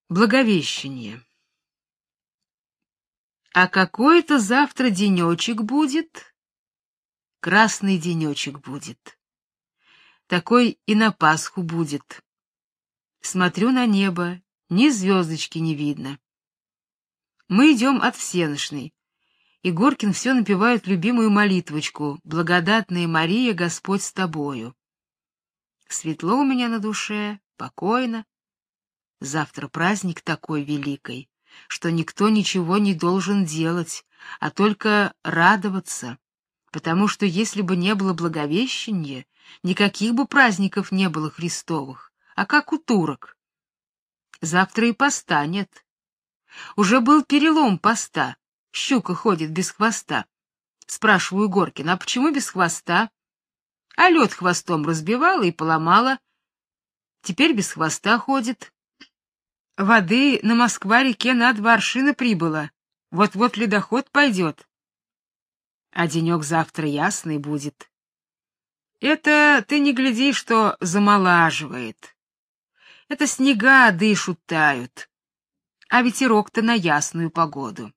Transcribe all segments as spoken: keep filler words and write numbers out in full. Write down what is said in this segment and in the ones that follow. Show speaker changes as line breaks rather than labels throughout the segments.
Благовещение. А какой-то завтра денечек будет, красный денечек будет. Такой и на Пасху будет. Смотрю на небо, ни звездочки не видно. Мы идем от всенощной, и Горкин все напевает любимую молитвочку: «Благодатная Мария, Господь с тобою». Светло у меня на душе, покойно. Завтра праздник такой великий, что никто ничего не должен делать, а только радоваться, потому что если бы не было Благовещения, никаких бы праздников не было Христовых, а как у турок. Завтра и поста нет. Уже был перелом поста, щука ходит без хвоста. Спрашиваю Горкина: а почему без хвоста? А лед хвостом разбивала и поломала. Теперь без хвоста ходит. Воды на Москва-реке на два аршина прибыло. Вот-вот ледоход пойдет. А денек завтра ясный будет. Это ты не гляди, что замолаживает. Это снега дышут, тают. А ветерок-то на ясную погоду.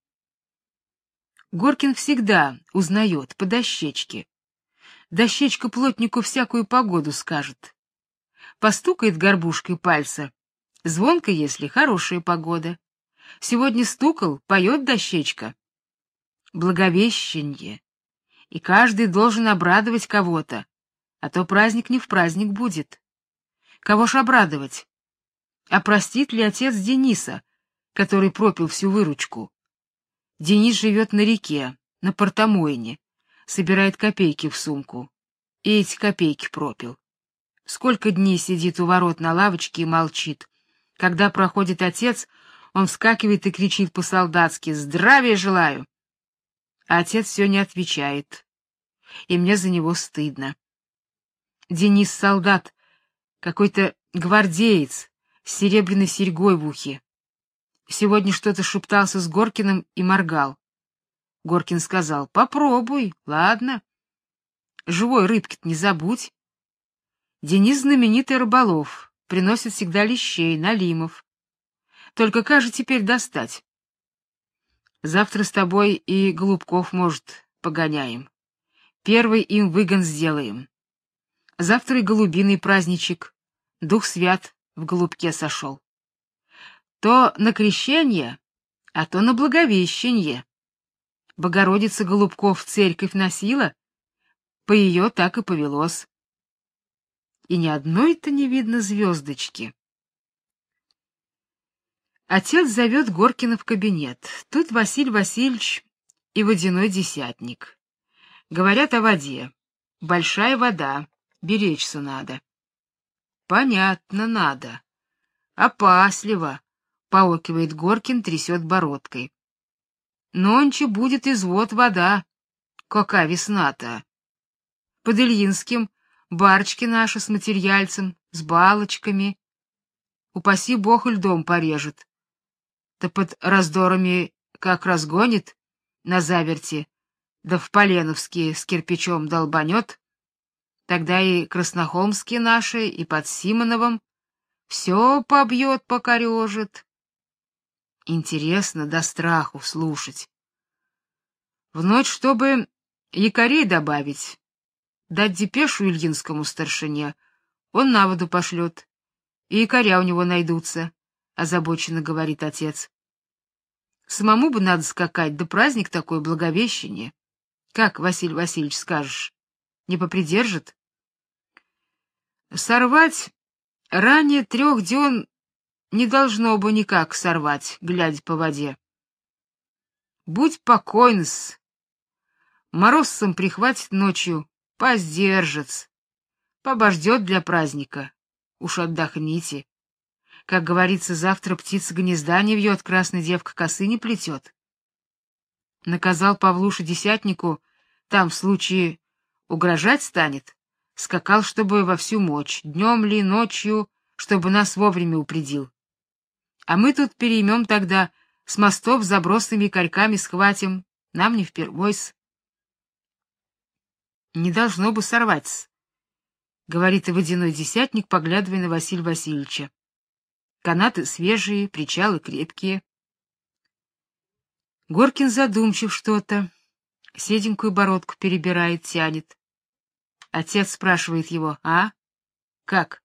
Горкин всегда узнает по дощечке. Дощечка плотнику всякую погоду скажет. Постукает горбушкой пальца. Звонко, если хорошая погода. Сегодня стукал, поет дощечка. Благовещение. И каждый должен обрадовать кого-то, а то праздник не в праздник будет. Кого ж обрадовать? А простит ли отец Дениса, который пропил всю выручку? Денис живет на реке, на портомойне, собирает копейки в сумку. И эти копейки пропил. Сколько дней сидит у ворот на лавочке и молчит. Когда проходит отец, он вскакивает и кричит по-солдатски: «Здравия желаю!» А отец все не отвечает, и мне за него стыдно. Денис солдат, какой-то гвардеец с серебряной серьгой в ухе. Сегодня что-то шептался с Горкиным и моргал. Горкин сказал: «Попробуй, ладно. Живой рыбки-то не забудь». Денис знаменитый рыболов. Приносит всегда лещей, налимов. Только как же теперь достать? Завтра с тобой и голубков, может, погоняем. Первый им выгон сделаем. Завтра и голубиный праздничек. Дух свят в голубке сошел. То на крещение, а то на благовещение. Богородица голубков в церковь носила, по ее так и повелось. И ни одной-то не видно звездочки. Отец зовет Горкина в кабинет. Тут Василий Васильевич и водяной десятник. Говорят о воде. Большая вода, беречься надо. Понятно, надо. Опасливо, поокивает Горкин, трясет бородкой. Нонче будет извод вода. Какая весна-то. Под Ильинским барочки наши с материальцем, с балочками. Упаси Бог, льдом порежет. Да под раздорами как разгонит на заверти, да в Поленовские с кирпичом долбанет, тогда и краснохолмские наши, и под Симоновым все побьет, покорежит. Интересно до страху слушать. В ночь, чтобы якорей добавить, дать депешу ильинскому старшине, он на воду пошлет, и якоря у него найдутся, — озабоченно говорит отец. Самому бы надо скакать, да праздник такой, Благовещение. Как, Василий Васильевич, скажешь? Не попридержит? Сорвать ранее трех дён не должно бы никак сорвать, глядя по воде. Будь покойн-с. Морозцем прихватит ночью, поздержится, побождет для праздника. Уж отдохните. Как говорится, завтра птица гнезда не вьет, красная девка косы не плетет. Наказал Павлуша десятнику, там в случае угрожать станет, скакал, чтобы во всю мочь, днем ли, ночью, чтобы нас вовремя упредил. А мы тут переймем тогда, с мостов забросными корьками схватим, нам не впервой-с. Не должно бы сорваться, — говорит и водяной десятник, поглядывая на Василия Васильевича. канаты свежие, причалы крепкие. Горкин задумчив что-то, седенькую бородку перебирает, тянет. Отец спрашивает его: «А? Как?»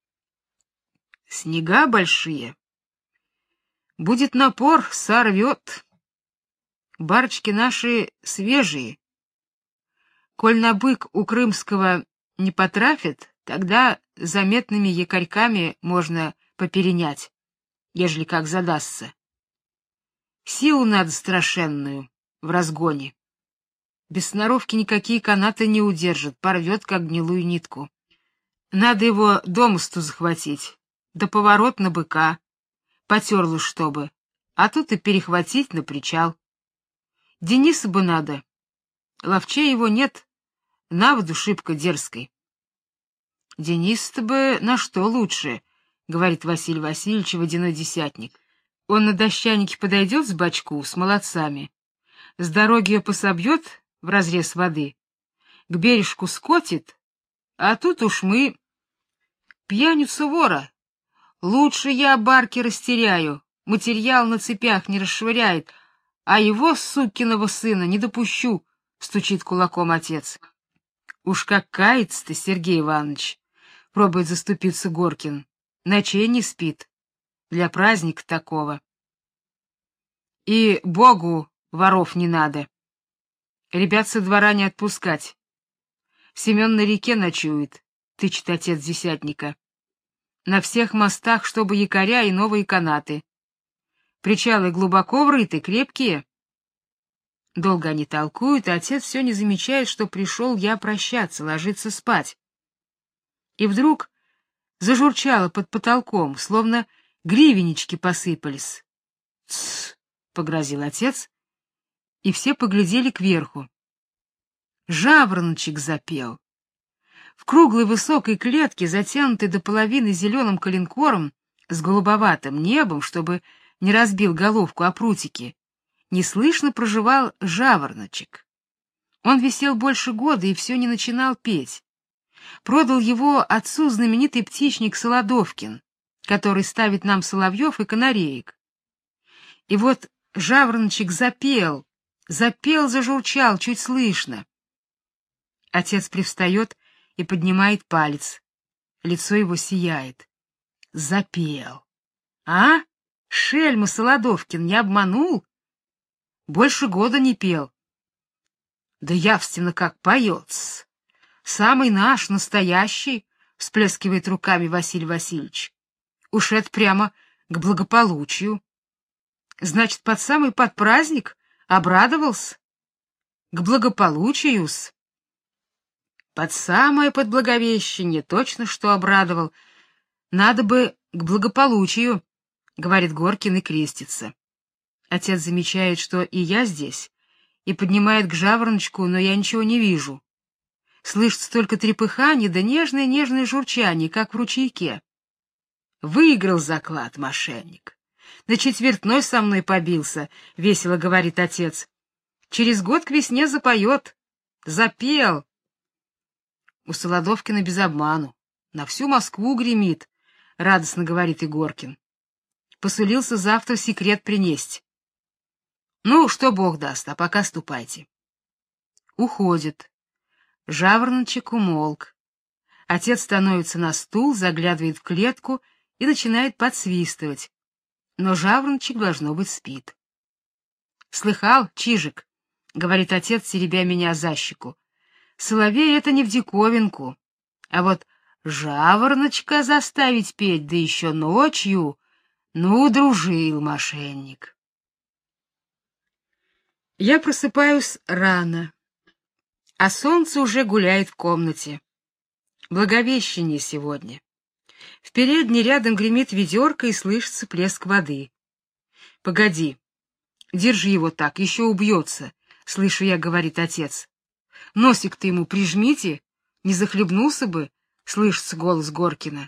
«Снега большие. Будет напор, сорвет. Барочки наши свежие. Коль на бык у Крымского не потрафит, тогда заметными якорьками можно поперенять, ежели как задастся. Силу надо страшенную в разгоне. Без сноровки никакие канаты не удержат, порвет, как гнилую нитку. Надо его домосту захватить, да поворот на быка, потерлу чтобы, а тут и перехватить на причал. Дениса бы надо, ловчей его нет, наводу шибко дерзкой». «Денис-то бы на что лучше?» — говорит Василий Васильевич, водяной десятник. «Он на дощанике подойдет с бачку, с молодцами, с дороги ее пособьет в разрез воды, к бережку скотит, а тут уж мы... Пьяницу вора. Лучше я барки растеряю, материал на цепях не расшвыряет, а его, сукиного сына, не допущу», — стучит кулаком отец. «Уж как кается-то, Сергей Иванович!» — пробует заступиться Горкин. «Ночей не спит. Для праздника такого. И Богу воров не надо. Ребят со двора не отпускать. Семен на реке ночует», — тычет отец десятника. «На всех мостах, чтобы якоря и новые канаты. Причалы глубоко врыты, крепкие». Долго они толкуют, а отец все не замечает, что пришел я прощаться, ложиться спать. И вдруг зажурчало под потолком, словно гривеннички посыпались. «Тссс!» — погрозил отец, и все поглядели кверху. Жавороночек запел. В круглой высокой клетке, затянутой до половины зеленым коленкором, с голубоватым небом, чтобы не разбил головку о прутики, неслышно проживал жавороночек. Он висел больше года и все не начинал петь. Продал его отцу знаменитый птичник Солодовкин, который ставит нам соловьев и канареек. И вот жавороночек запел, запел, зажурчал, чуть слышно. Отец привстает и поднимает палец. Лицо его сияет. Запел. А? Шельма Солодовкин не обманул? Больше года не пел. Да явственно как поет-с. Самый наш, настоящий, всплескивает руками Василий Васильевич. Уж это прямо к благополучию. Значит, под самый под праздник обрадовался? К благополучию-с. Под самое под Благовещение точно что обрадовал. Надо бы к благополучию, говорит Горкин и крестится. Отец замечает, что и я здесь, и поднимает к жавороночку, но я ничего не вижу. Слышится только трепыхание да нежное-нежное журчание, как в ручейке. Выиграл заклад мошенник. На четвертной со мной побился, — весело говорит отец. Через год к весне запоет. Запел. У Солодовкина без обману. На всю Москву гремит, — радостно говорит Егоркин. Посулился завтра секрет принести. Ну, что Бог даст, а пока ступайте. Уходит. Жавороночек умолк. Отец становится на стул, заглядывает в клетку и начинает подсвистывать. Но жавороночек, должно быть, спит. «Слыхал, Чижик?» — говорит отец, теребя меня за щеку. «Соловей — это не в диковинку. А вот жавороночка заставить петь, да еще ночью, ну, дружил мошенник». Я просыпаюсь рано, а солнце уже гуляет в комнате. Благовещение сегодня. В передней рядом гремит ведерко и слышится плеск воды. «Погоди, держи его так, еще убьется», — слышу я, говорит отец. «Носик-то ему прижмите, не захлебнулся бы», — слышится голос Горкина.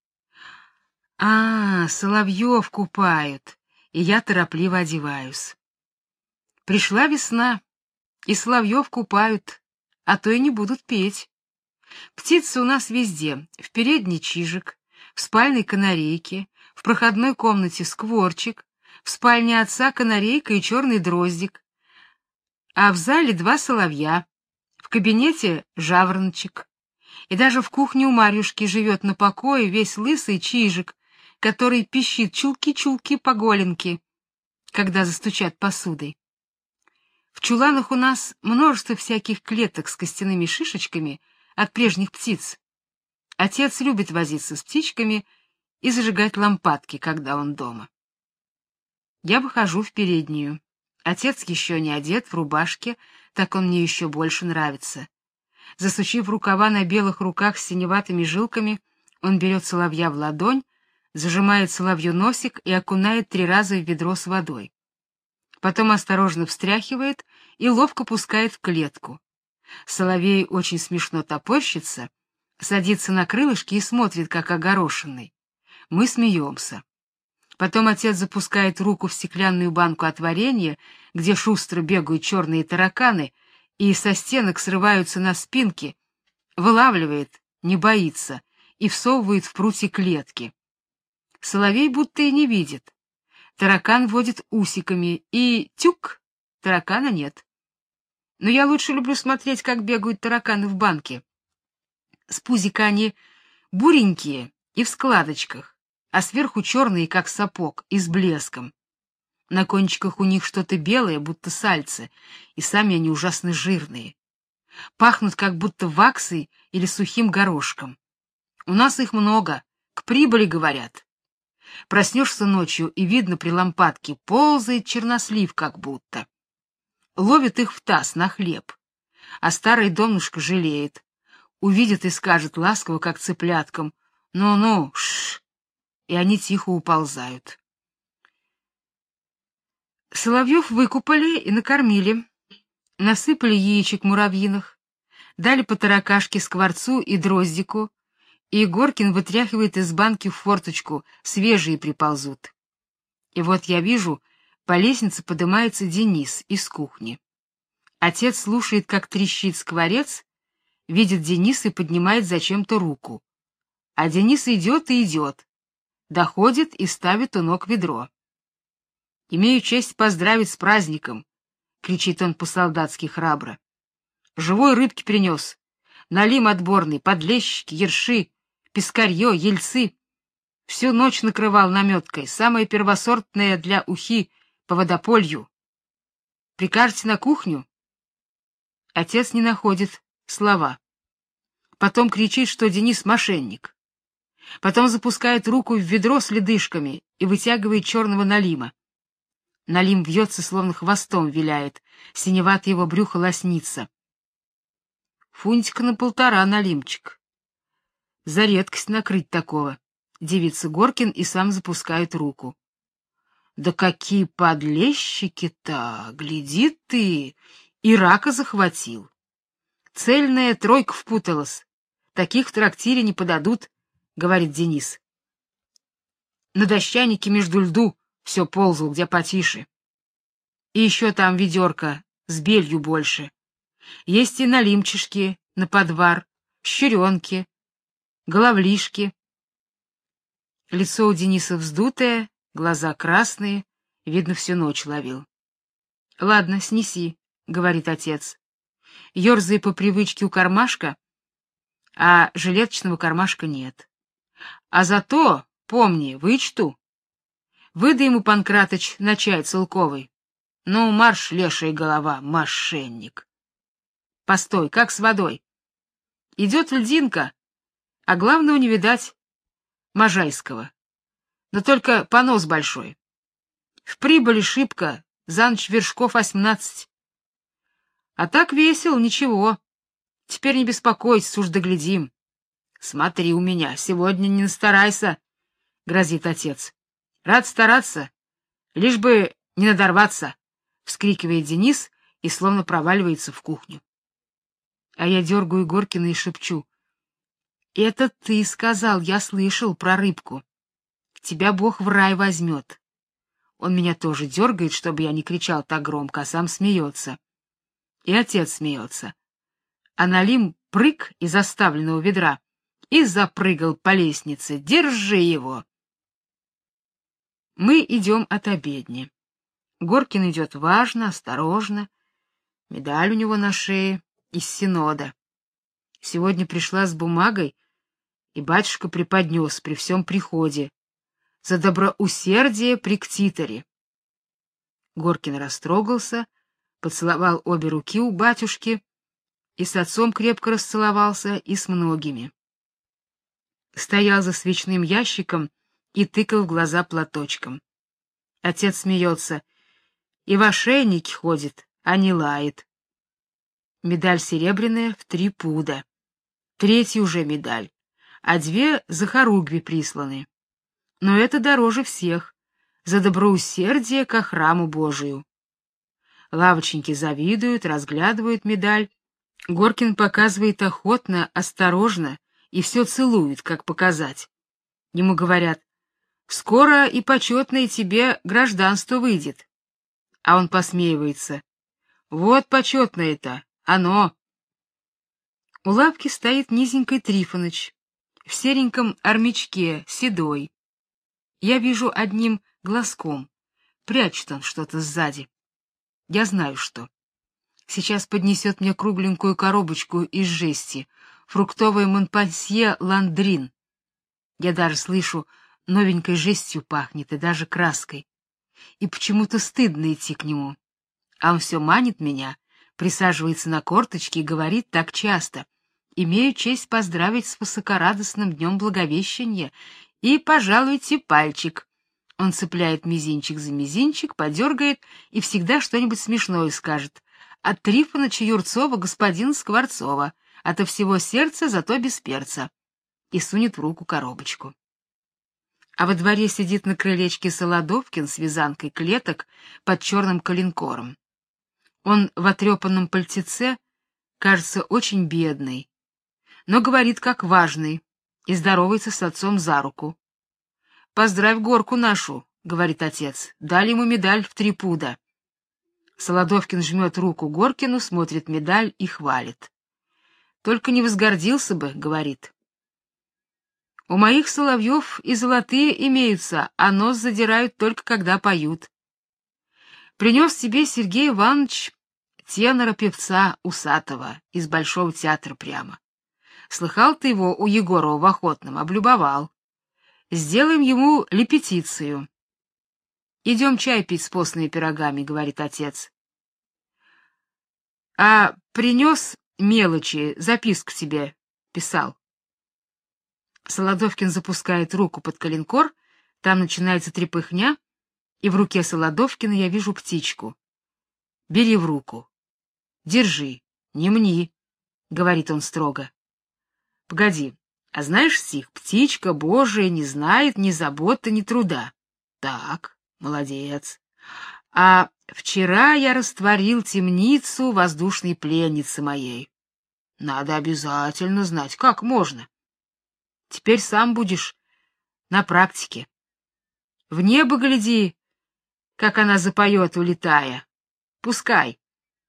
«А, соловьев купают», и я торопливо одеваюсь. Пришла весна, и соловьев купают, а то и не будут петь. Птицы у нас везде: в передней чижик, в спальной канарейке, в проходной комнате скворчик, в спальне отца канарейка и черный дроздик, а в зале два соловья, в кабинете жавороночек. И даже в кухне у Марьюшки живет на покое весь лысый чижик, который пищит чулки-чулки по голенке, когда застучат посудой. В чуланах у нас множество всяких клеток с костяными шишечками от прежних птиц. Отец любит возиться с птичками и зажигать лампадки, когда он дома. Я выхожу в переднюю. Отец еще не одет, в рубашке, так он мне еще больше нравится. Засучив рукава на белых руках с синеватыми жилками, он берет соловья в ладонь, зажимает соловью носик и окунает три раза в ведро с водой. Потом осторожно встряхивает и ловко пускает в клетку. Соловей очень смешно топорщится, садится на крылышки и смотрит, как огорошенный. Мы смеемся. Потом отец запускает руку в стеклянную банку от варенья, где шустро бегают черные тараканы, и со стенок срываются на спинки, вылавливает, не боится, и всовывает в прутья клетки. Соловей будто и не видит. Таракан водит усиками, и тюк, таракана нет. Но я лучше люблю смотреть, как бегают тараканы в банке. С пузика они буренькие и в складочках, а сверху черные, как сапог, и с блеском. На кончиках у них что-то белое, будто сальце, и сами они ужасно жирные. Пахнут как будто ваксой или сухим горошком. У нас их много, к прибыли, говорят. Проснешься ночью, и видно при лампадке ползает чернослив как будто. Ловит их в таз на хлеб, а старый домнушка жалеет. Увидит и скажет ласково, как цыпляткам: «Ну-ну, шш!» И они тихо уползают. Соловьев выкупали и накормили, насыпали яичек муравьиных, дали по таракашке скворцу и дроздику, и Горкин вытряхивает из банки в форточку, свежие приползут. И вот я вижу, по лестнице поднимается Денис из кухни. Отец слушает, как трещит скворец, видит Дениса и поднимает зачем-то руку. А Денис идет и идет, доходит и ставит у ног ведро. «Имею честь поздравить с праздником!» — кричит он по-солдатски храбро. «Живой рыбки принес, налим отборный, подлещики, ерши, пескарье, ельцы. Всю ночь накрывал наметкой, самое первосортное для ухи по водополью. Прикажете на кухню?» Отец не находит слова. Потом кричит, что Денис мошенник. Потом запускает руку в ведро с ледышками и вытягивает черного налима. Налим вьется, словно хвостом виляет, синевато его брюхо лоснится. Фунтика на полтора налимчик. За редкость накрыть такого. Дивится Горкин и сам запускает руку. Да какие подлещики-то, гляди ты, и рака захватил. Цельная тройка впуталась. Таких в трактире не подадут, говорит Денис. На дощанике между льду все ползал, где потише. И еще там ведерко с белью больше. Есть и налимчишки на подвар, щуренки, головлишки. Лицо у Дениса вздутое, глаза красные, видно, всю ночь ловил. — Ладно, снеси, — говорит отец. Ёрзая по привычке у кармашка, а жилеточного кармашка нет. А зато, помни, вычту. Выдай ему, Панкратыч, на чай целковый. Ну, марш, лешая голова, мошенник. Постой, как с водой? Идет льдинка, а главного не видать Можайского. Но только понос большой. В прибыли шибко, за ночь вершков восемнадцать. А так весел, ничего. Теперь не беспокойся, уж доглядим. Смотри у меня, сегодня не настарайся, — грозит отец. Рад стараться, лишь бы не надорваться, — вскрикивает Денис и словно проваливается в кухню. А я дергаю Горкина и шепчу: — Это ты сказал, я слышал про рыбку. Тебя Бог в рай возьмет. Он меня тоже дергает, чтобы я не кричал так громко, а сам смеется. И отец смеется. А налим прыг из оставленного ведра и запрыгал по лестнице. Держи его! Мы идем от обедни. Горкин идет важно, осторожно. Медаль у него на шее из синода. Сегодня пришла с бумагой, и батюшка преподнес при всем приходе за доброусердие при ктиторе. Горкин растрогался, поцеловал обе руки у батюшки, и с отцом крепко расцеловался, и с многими. Стоял за свечным ящиком и тыкал в глаза платочком. Отец смеется: и в ошейнике ходит, а не лает. Медаль серебряная в три пуда. Третья уже медаль, а две за хоругви присланы. Но это дороже всех, за доброусердие ко храму Божию. Лавочники завидуют, разглядывают медаль. Горкин показывает охотно, осторожно и все целует, как показать. Ему говорят: скоро и почетное тебе гражданство выйдет. А он посмеивается: вот почетное-то, оно. У лавки стоит низенький Трифоныч, в сереньком армячке, седой. Я вижу одним глазком, прячет он что-то сзади. Я знаю, что. Сейчас поднесет мне кругленькую коробочку из жести, фруктовое Монпансье Ландрин. Я даже слышу, новенькой жестью пахнет и даже краской. И почему-то стыдно идти к нему. А он все манит меня, присаживается на корточки и говорит так часто: имею честь поздравить с высокорадостным днем Благовещения, и пожалуйте пальчик. Он цепляет мизинчик за мизинчик, подергает и всегда что-нибудь смешное скажет. От Трифоныча Юрцова господина Скворцова, ото всего сердца, зато без перца. И сунет в руку коробочку. А во дворе сидит на крылечке Солодовкин с вязанкой клеток под черным коленкором. Он в отрепанном пальтеце, кажется, очень бедный, но говорит как важный и здоровается с отцом за руку. «Поздравь Горку нашу», — говорит отец, — дали ему медаль в три пуда. Солодовкин жмет руку Горкину, смотрит медаль и хвалит. «Только не возгордился бы», — говорит. «У моих соловьев и золотые имеются, а нос задирают только когда поют. Принес тебе Сергей Иванович тенора-певца усатого из Большого театра прямо. Слыхал ты его у Егорова в Охотном, облюбовал. Сделаем ему репетицию. Идем чай пить с постными пирогами», — говорит отец. «А принес мелочи, записку тебе писал». Солодовкин запускает руку под коленкор, там начинается трепыхня, и в руке Солодовкина я вижу птичку. «Бери в руку. Держи, не мни», — говорит он строго. «Погоди, а знаешь стих? Птичка Божия не знает ни заботы, ни труда». «Так, молодец. А вчера я растворил темницу воздушной пленницы моей». «Надо обязательно знать, как можно. Теперь сам будешь на практике. В небо гляди, как она запоет, улетая. Пускай».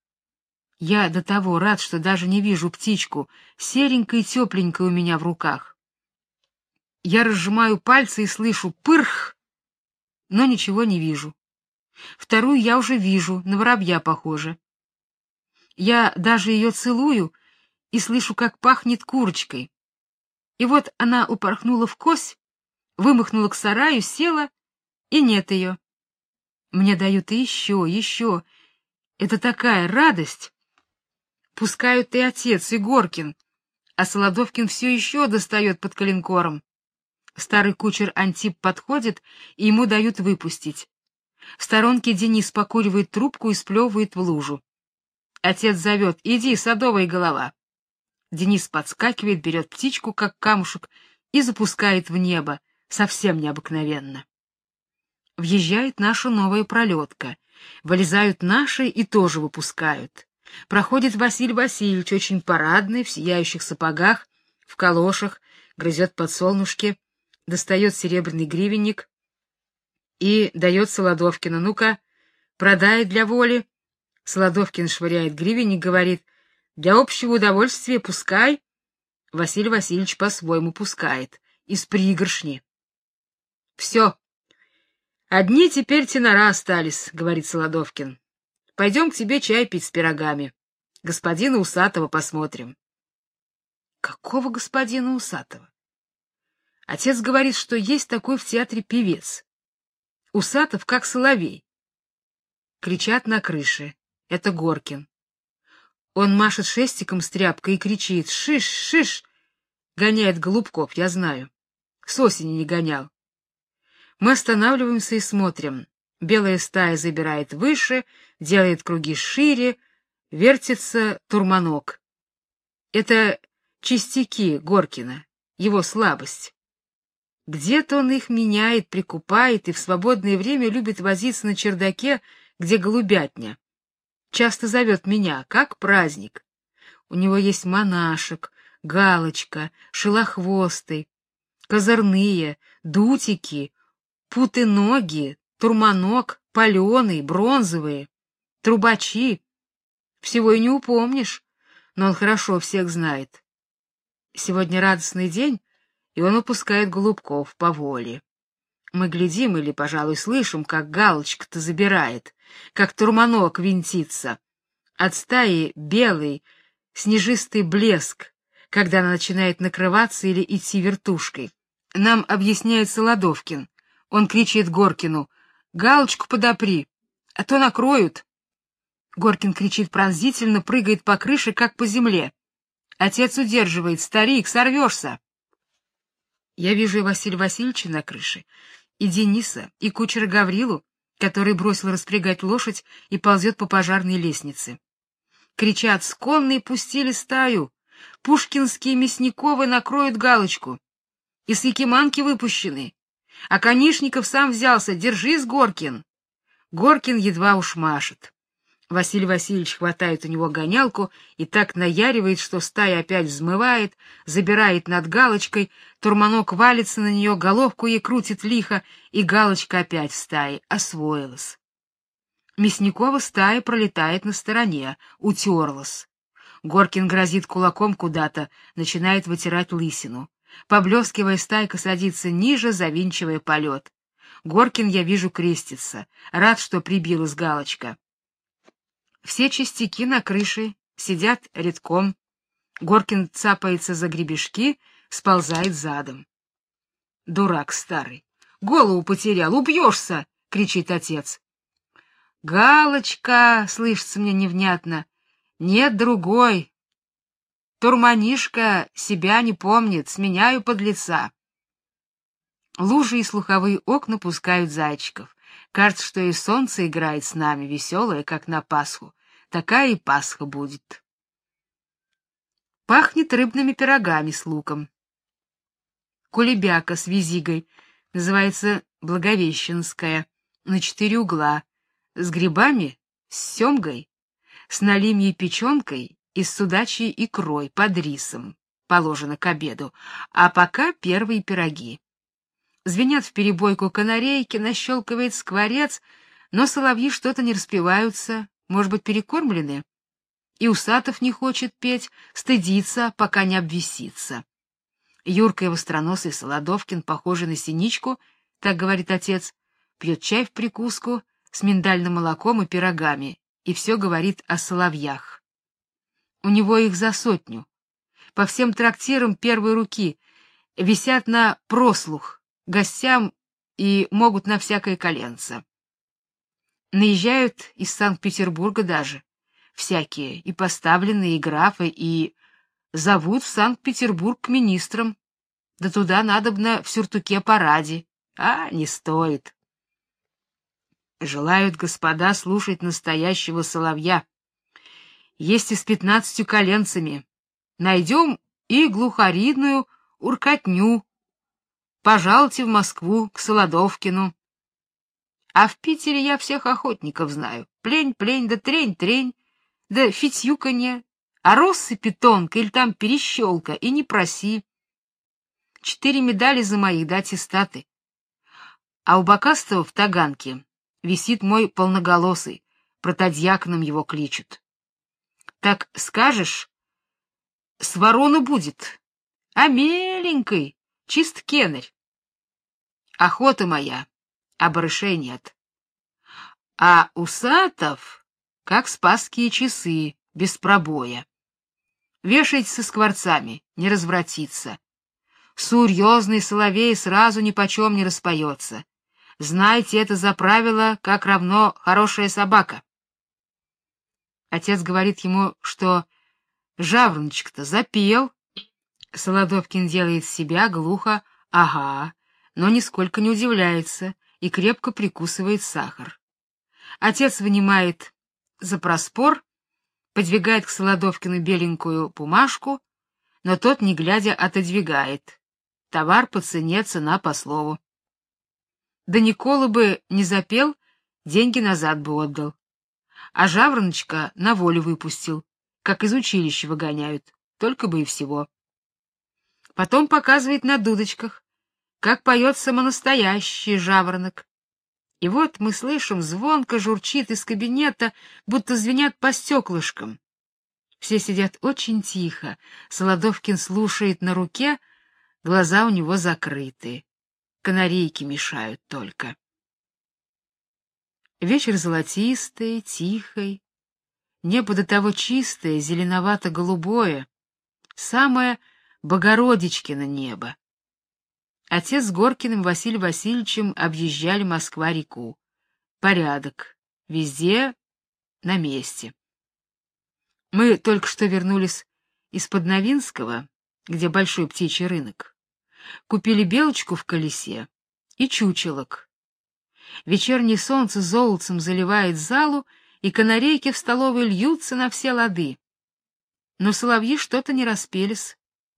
Я до того рад, что даже не вижу птичку, серенькая и тепленькая у меня в руках. Я разжимаю пальцы и слышу пырх, но ничего не вижу. Вторую я уже вижу, на воробья похоже. Я даже ее целую и слышу, как пахнет курочкой. И вот она упорхнула в кось, вымахнула к сараю, села, и нет ее. Мне дают и еще, еще. Это такая радость. Пускают и отец, и Горкин, а Солодовкин все еще достает под коленкором. Старый кучер Антип подходит, и ему дают выпустить. В сторонке Денис покуривает трубку и сплевывает в лужу. Отец зовет: «Иди, садовая голова». Денис подскакивает, берет птичку, как камушек, и запускает в небо, совсем необыкновенно. Въезжает наша новая пролетка. Вылезают наши и тоже выпускают. Проходит Василий Васильевич, очень парадный, в сияющих сапогах, в калошах, грызет подсолнушки, достает серебряный гривенник и дает Солодовкину: «Ну-ка, продай для воли». Солодовкин швыряет гривенник, говорит: «Для общего удовольствия пускай». Василий Васильевич по-своему пускает, из пригоршни. Все. Одни теперь тенора остались, — говорит Солодовкин. Пойдем к тебе чай пить с пирогами. Господина Усатого посмотрим. Какого господина Усатого? Отец говорит, что есть такой в театре певец. Усатов как соловей. Кричат на крыше. Это Горкин. Он машет шестиком с тряпкой и кричит: «Шиш, шиш!» Гоняет голубков, я знаю. С осени не гонял. Мы останавливаемся и смотрим. Белая стая забирает выше, делает круги шире, вертится турманок. Это частяки Горкина, его слабость. Где-то он их меняет, прикупает и в свободное время любит возиться на чердаке, где голубятня. Часто зовет меня, как праздник. У него есть монашек, галочка, шелохвостый, козырные, дутики, путы-ноги, турманок, паленый, бронзовые, трубачи. Всего и не упомнишь, но он хорошо всех знает. Сегодня радостный день, и он выпускает голубков по воле. Мы глядим или, пожалуй, слышим, как галочка-то забирает, как турманок винтится. От стаи белый, снежистый блеск, когда она начинает накрываться или идти вертушкой. Нам объясняет Солодовкин. Он кричит Горкину: «Галочку подопри, а то накроют». Горкин кричит пронзительно, прыгает по крыше, как по земле. Отец удерживает: «Старик, сорвешься!» Я вижу и Василия Васильевича на крыше, и Дениса, и кучера Гаврилу, который бросил распрягать лошадь и ползет по пожарной лестнице. Кричат: «Сконные пустили стаю! Пушкинские Мясниковы накроют галочку! И с Якиманки выпущены! А Конишников сам взялся! Держись, Горкин!» Горкин едва уж машет. Василий Васильевич хватает у него гонялку и так наяривает, что стая опять взмывает, забирает над галочкой, турманок валится на нее, головку ей крутит лихо, и галочка опять в стае, освоилась. Мясникова стая пролетает на стороне, утерлась. Горкин грозит кулаком куда-то, начинает вытирать лысину. Поблескивая, стайка садится ниже, завинчивая полет. Горкин, я вижу, крестится, рад, что прибилась галочка. Все частяки на крыше сидят рядком. Горкин цапается за гребешки, сползает задом. Дурак старый, голову потерял, убьешься, кричит отец. Галочка, слышится мне невнятно. Нет другой. Турманишка себя не помнит, сменяю подлеца. Лужи и слуховые окна пускают зайчиков. Кажется, что и солнце играет с нами, веселое, как на Пасху. Такая и Пасха будет. Пахнет рыбными пирогами с луком. Кулебяка с визигой, называется Благовещенская, на четыре угла, с грибами, с семгой, с налимьей печенкой и с судачьей икрой под рисом, положено к обеду, а пока первые пироги. Звенят в перебойку канарейки, нащелкивает скворец, но соловьи что-то не распеваются, может быть, перекормлены. И Усатов не хочет петь, стыдится, пока не обвисится. Юрка и востроносый Солодовкин, похожий на синичку, так говорит отец, пьет чай в прикуску с миндальным молоком и пирогами, и все говорит о соловьях. У него их за сотню. По всем трактирам первой руки висят на прослух гостям и могут на всякое коленце. Наезжают из Санкт-Петербурга даже всякие, и поставленные, и графы, и зовут в Санкт-Петербург к министрам. Да туда надобно в сюртуке-параде, а не стоит. Желают господа слушать настоящего соловья. Есть и с пятнадцатью коленцами. Найдем и глухаридную уркотню. Пожалуйте в Москву к Солодовкину. А в Питере я всех охотников знаю. Плень-плень, да трень-трень, да фитюканье, а россыпи тонко или там перещелка, и не проси. Четыре медали за моих, да аттестаты. А у Бакастова в Таганке висит мой полноголосый, протодьяконом его кличут. Так скажешь, с вороны будет, а меленькой, чист кенарь. Охота моя, а барышей нет. А усатов, как спасские часы, без пробоя. Вешайте со скворцами, не развратится. Сурьезный соловей сразу нипочем не распоется. Знайте это за правило, как равно хорошая собака. Отец говорит ему, что жавороночек-то запел. Солодовкин делает себя глухо «ага», но нисколько не удивляется и крепко прикусывает сахар. Отец вынимает запроспор, подвигает к Солодовкину беленькую бумажку, но тот, не глядя, отодвигает. Товар по цене, цена по слову. Да Никола бы не запел, деньги назад бы отдал. А жавороночка на волю выпустил, как из училища выгоняют, только бы и всего. Потом показывает на дудочках, как поет самонастоящий жаворонок. И вот мы слышим, звонко журчит из кабинета, будто звенят по стеклышкам. Все сидят очень тихо, Солодовкин слушает на руке, глаза у него закрыты. Канарейки мешают только. Вечер золотистый, тихий, небо до того чистое, зеленовато-голубое, самое Богородичкино небо. Отец с Горкиным Василием Васильевичем объезжали Москва-реку. Порядок. Везде на месте. Мы только что вернулись из-под Новинского, где большой птичий рынок. Купили белочку в колесе и чучелок. Вечернее солнце золотцем заливает залу, и канарейки в столовой льются на все лады. Но соловьи что-то не распелись.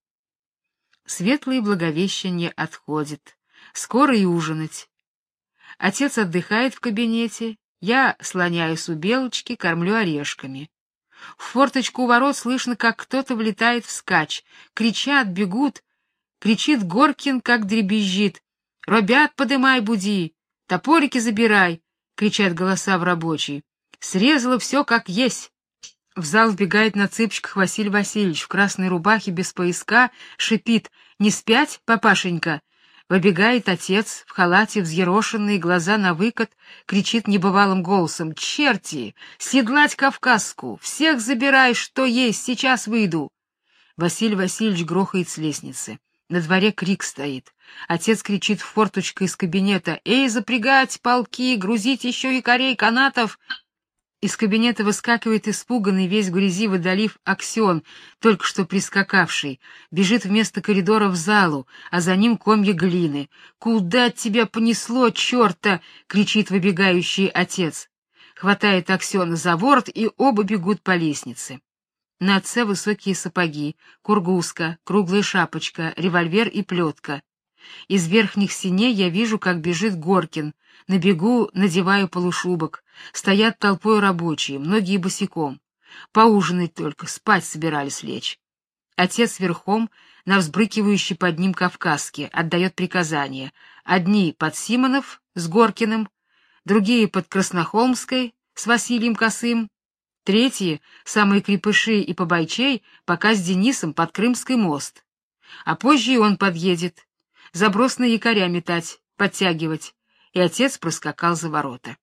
Светлое Благовещение отходит. Скоро и ужинать. Отец отдыхает в кабинете, я слоняюсь у белочки, кормлю орешками. В форточку у ворот слышно, как кто-то влетает вскачь. Кричат, бегут. Кричит Горкин, как дребезжит. «Робят, подымай, буди! Топорики забирай!» — кричат голоса в рабочей. «Срезала все как есть!» В зал вбегает на цыпочках Василий Васильевич в красной рубахе без пояска, шипит: «Не спять, папашенька?» Выбегает отец в халате, взъерошенные, глаза навыкат, кричит небывалым голосом: «Черти! Седлать Кавказку! Всех забирай, что есть, сейчас выйду!» Василий Васильевич грохает с лестницы. На дворе крик стоит. Отец кричит в форточку из кабинета: «Эй, запрягать полки, грузить еще якорей, канатов!» Из кабинета выскакивает испуганный, весь в грязи водолив Аксен, только что прискакавший, бежит вместо коридора в залу, а за ним комья глины. «Куда тебя понесло, черта?» — кричит выбегающий отец. Хватает Аксена за ворот, и оба бегут по лестнице. На отце высокие сапоги, кургузка, круглая шапочка, револьвер и плетка. Из верхних синей я вижу, как бежит Горкин. На бегу надеваю полушубок. Стоят толпой рабочие, многие босиком. Поужинать только, спать собирались лечь. Отец верхом, на взбрыкивающей под ним Кавказке, отдает приказания. Одни под Симонов с Горкиным, другие под Краснохолмской с Василием Косым, третьи, самые крепыши и побойчей, пока с Денисом под Крымский мост. А позже и он подъедет. Заброс на якоря метать, подтягивать, и отец проскакал за ворота.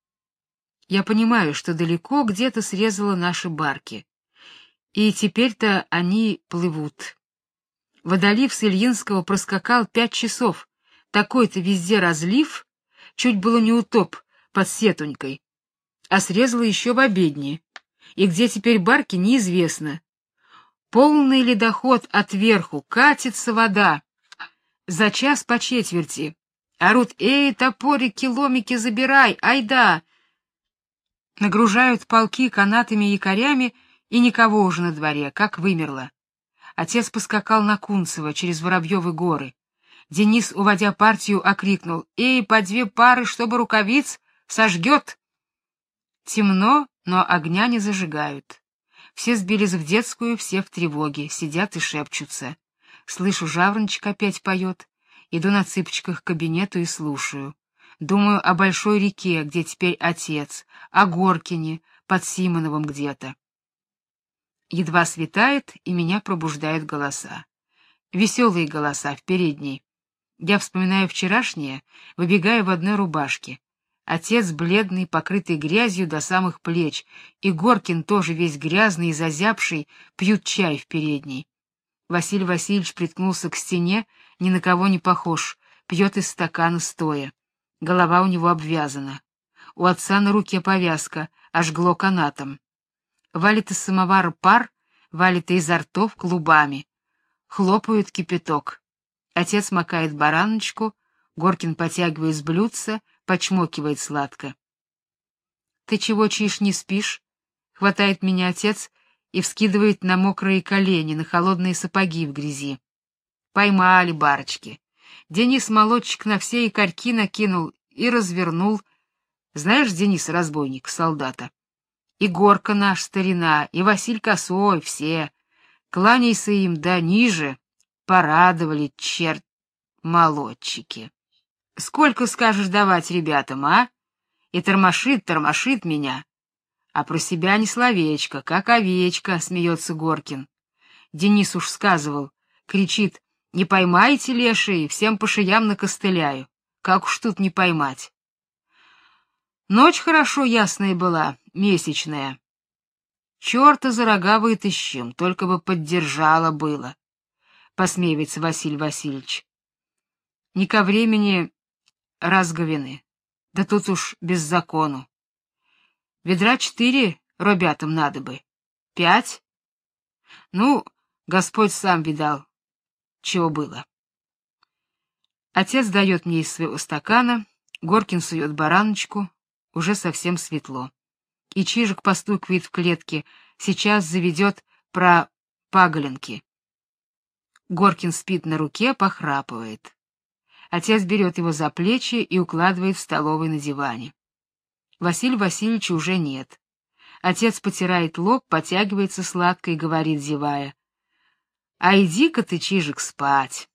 Я понимаю, что далеко где-то срезало наши барки, и теперь-то они плывут. Водолив с Ильинского проскакал пять часов, такой-то везде разлив, чуть было не утоп под Сетунькой, а срезало еще в обедне, и где теперь барки, неизвестно. Полный ледоход отверху, катится вода. За час по четверти. Орут: «Эй, топорики, ломики забирай, айда!» Нагружают полки канатами и якорями, и никого уже на дворе, как вымерло. Отец поскакал на Кунцево через Воробьевы горы. Денис, уводя партию, окрикнул: «Эй, по две пары, чтобы рукавиц, сожгет!» Темно, но огня не зажигают. Все сбились в детскую, все в тревоге, сидят и шепчутся. Слышу, жавороночек опять поет. Иду на цыпочках к кабинету и слушаю. Думаю о большой реке, где теперь отец, о Горкине, под Симоновым где-то. Едва светает, и меня пробуждают голоса. Веселые голоса в передней. Я вспоминаю вчерашнее, выбегаю в одной рубашке. Отец бледный, покрытый грязью до самых плеч, и Горкин тоже весь грязный и зазябший, пьют чай в передней. Василий Васильевич приткнулся к стене, ни на кого не похож, пьет из стакана стоя. Голова у него обвязана. У отца на руке повязка, ожгло канатом. Валит из самовара пар, валит изо ртов клубами. Хлопают кипяток. Отец макает бараночку, Горкин потягивает с блюдца, почмокивает сладко. — Ты чего, чиж, не спишь? — хватает меня отец и вскидывает на мокрые колени, на холодные сапоги в грязи. Поймали барочки. Денис молодчик на все икорьки накинул и развернул. Знаешь, Денис разбойник, солдата. И Горка наш старина, и Василь Косой, все. Кланяйся им, да ниже. Порадовали, черт, молодчики. Сколько скажешь давать ребятам, а? И тормошит, тормошит меня. А про себя ни словечко, как овечка, смеется Горкин. Денис уж сказывал, кричит: не поймайте, леший, всем по шеям накостыляю. Как уж тут не поймать? Ночь хорошо ясная была, месячная. Чёрта за рога вытащим, только бы поддержало было, посмеивается Василий Васильевич. Не ко времени разговины, да тут уж без закону. Ведра четыре ребятам надо бы. Пять? Ну, Господь сам видал, чего было. Отец дает мне из своего стакана, Горкин сует бараночку, уже совсем светло. И Чижик постукивает в клетке, сейчас заведет про паголенки. Горкин спит на руке, похрапывает. Отец берет его за плечи и укладывает в столовой на диване. Василия Васильевича уже нет. Отец потирает лоб, потягивается сладко и говорит, зевая: — А иди-ка ты, Чижик, спать.